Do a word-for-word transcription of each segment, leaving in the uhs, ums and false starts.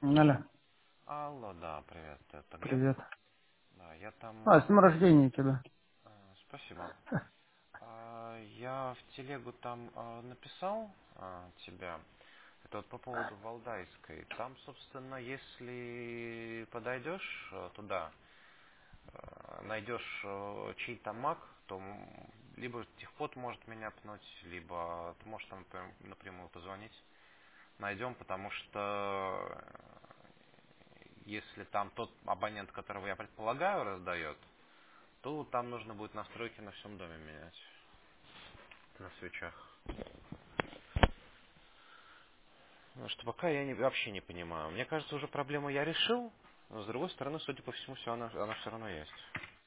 Алло, Алло, да, привет, это Глеб. привет. Да, я там... А, с днем а, рождения тебя. а, спасибо. А, я в телегу там а, написал а, тебя. Это вот по поводу Валдайской. Там, собственно, если подойдешь а, туда, а, найдешь а, чей-то маг, то м, либо техпод может меня пнуть, либо ты можешь там напрям- напрямую позвонить. Найдем, потому что э, если там тот абонент, которого я предполагаю, раздает, то там нужно будет настройки на всем доме менять, на свечах. Потому что пока я не- вообще не понимаю. Мне кажется, уже проблему я решил, но с другой стороны, судя по всему, все, она, она все равно есть.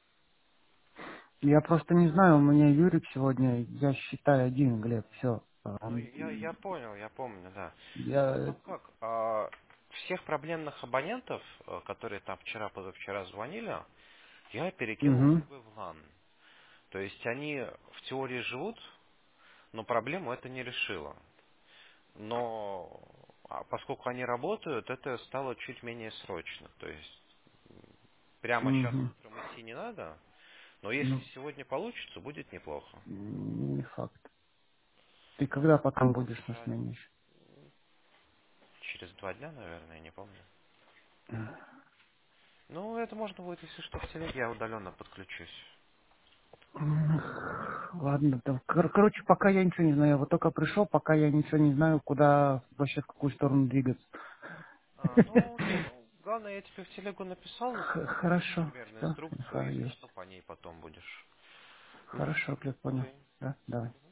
Я просто не знаю, у меня Юрик сегодня, я считаю один, Глеб, все. Ну, я, я понял, я помню, да. Ну, Я... там как, а, всех проблемных абонентов, э, которые там вчера-позавчера звонили, я перекинул Угу, себе в лан. То есть они в теории живут, но проблему это не решило. Но а поскольку они работают, это стало чуть менее срочно. То есть прямо сейчас угу. утром идти не надо, но если Ну, сегодня получится, будет неплохо. не факт. Ты когда потом будешь на Жаль. смене еще? Через два дня, наверное, я не помню. Ну, это можно будет, если что, в телеге, я удаленно подключусь. М, Ладно, да. Кор- короче, пока я ничего не знаю. Я вот только пришел, пока я ничего не знаю, куда вообще в какую сторону двигаться. А, ну, окей, ну, главное, я тебе в телегу написал Х- инструкцию, Хорошо, примерно все, инструкцию, инфа если есть. что, по ней потом будешь. Мгм. Хорошо, я понял. Окей. Да, давай.